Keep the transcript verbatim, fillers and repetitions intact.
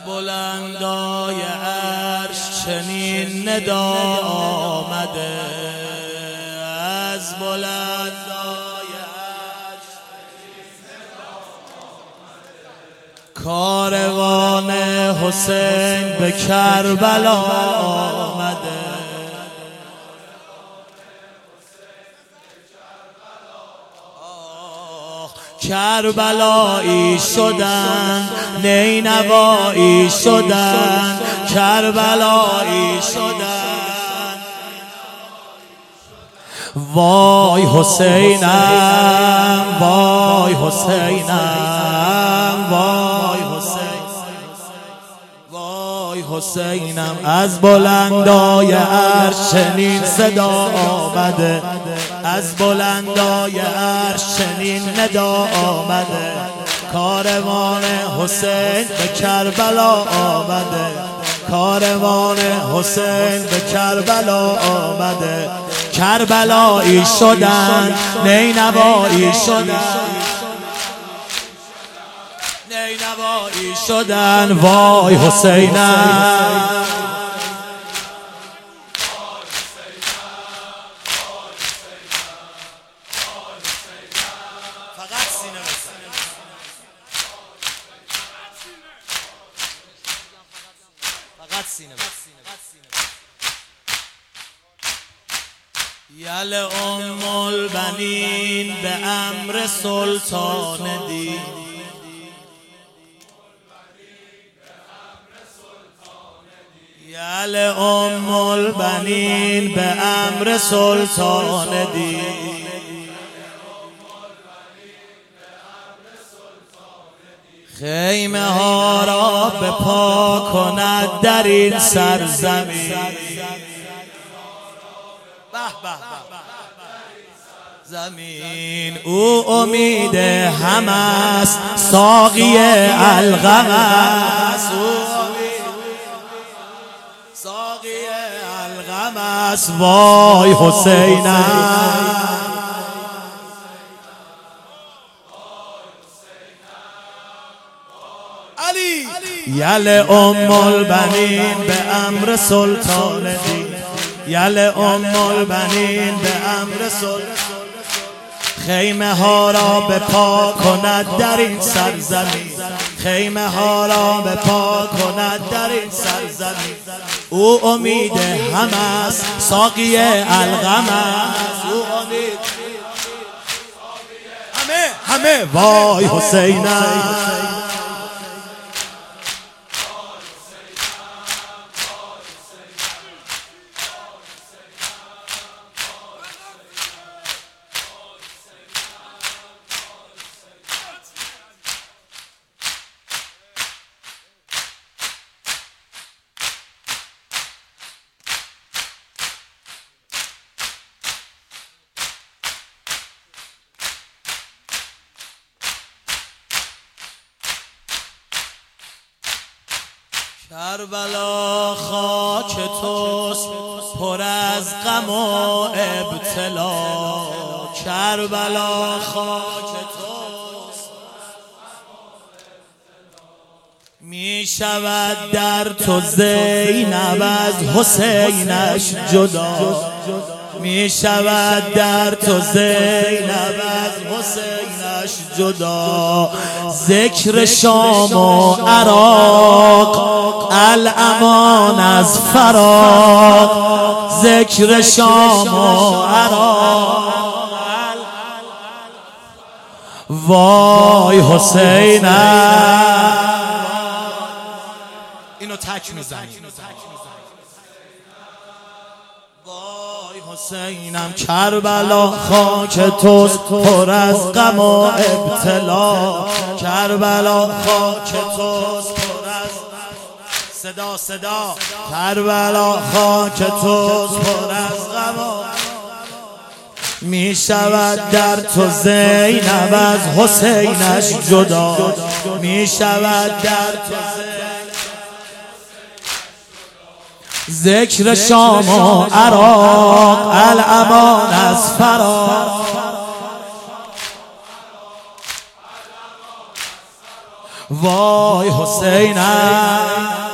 بلندای عرش چنین ندا آمده، از بلندای عرش چنین ندا آمده. کاروان حسین به کربلا آمده، کربلایی شدن نینوایی شدن، کربلایی شدن. وای حسینم وای حسینم وای حسین وای حسینم، از بلندای عرش چنین صدا آمده، از بلندای عرش چنین ندا آمده. کاروان حسین به کربلا آمده، کاروان حسین به کربلا آمده. کربلایی شدن نینوایی شدن، نینوایی شدن. وای حسینم یل ام البنین به امر سلطان دین، یل ام البنین به امر سلطان دین. خیمه ها را به پا کند در این سرزمین، زمین او امید هم است، ساقی الغم است، ساقی الغم است. وای حسینم علی یل ام البنین به امر سلطان دین، یل ام البنین به امر سلطان. خیمه ها را به پا کند در این سرزمین، خیمه ها را به پا کند در این سرزمین. او امید هم است، ساقی الغم است، او امید همه همه. وای حسینم کربلا خاک توست پر از غم و ابتلا، کربلا خاک توست می شود در تو زینب از حسینش جدا، می شود در تو زینب از حسینش جدا. ذکر شام و عراق الامان از فراق، ذکر شام و عراق. وای حسینم اینو تک میزنی. وای حسینم کربلا خاک توست پر از غم و ابتلا، کربلا خاک توست پر از صدا صدا. کربلا خاک توست پر از غم و می شود در تو زینب از حسینش جدا، می شود در تو ذکر شام و عراق الامان از فراق. وای حسینم